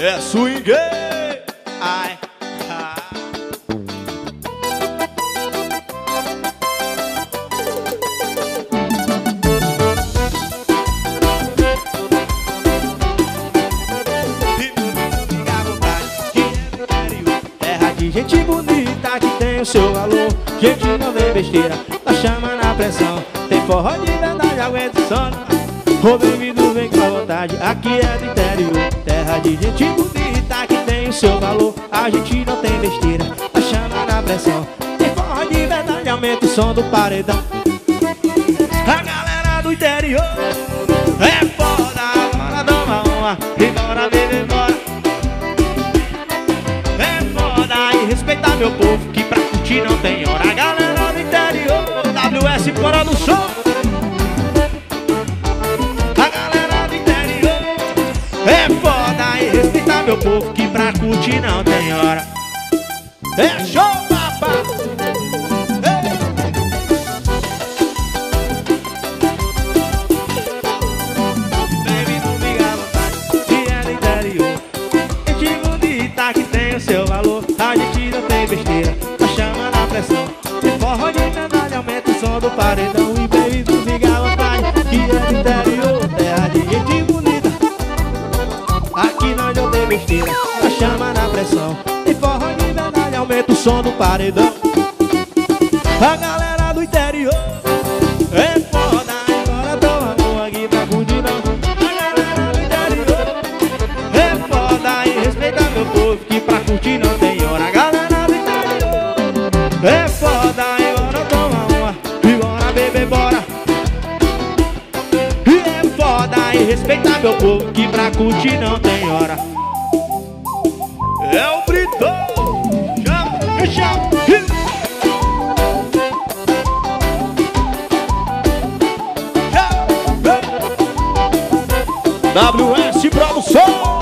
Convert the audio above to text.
É swing. Ai, ai. Terra de gente bonita que tem o seu valor. Gente não vê besteira, tá chamando a pressão. Tem forró de verdade, aguenta o sono. Ô bem-vindo, vem com a vontade, aqui é do interior. Terra de gente bonita que tem o seu valor. A gente não tem besteira, tá chamando a pressão. Tem forró de verdade, aumenta o som do paredão. A galera do interior é foda, bora tomar uma e bora beber, bora. É foda e respeitar meu povo, que pra curtir não tem hora. A galera do interior, WS fora do som. É foda e respeitar meu povo, que pra curtir não tem hora. É show, papá! Bem-vindo, amiga, à vontade, que é do interior. Gente bonita que tem o seu valor. A gente não tem besteira, tá chamando a pressão. Tem forró de verdade, aumenta o som do paredão. E bem-vindo, amiga, à vontade, que é do interior. Terra de gente bonita, aqui nós não tem besteira, tá chamando a pressão. Tem forró de verdade, aumenta o som do paredão. A galera do interior é foda, agora toma boa aqui pra curtir não. A galera do interior é foda e respeita meu povo, que pra curtir não tem hora. A galera do interior é foda, agora toma uma e bora beber, bora. E é foda e respeita meu povo, que pra curtir não tem hora. É o Brito, chama, chama. WS Produção.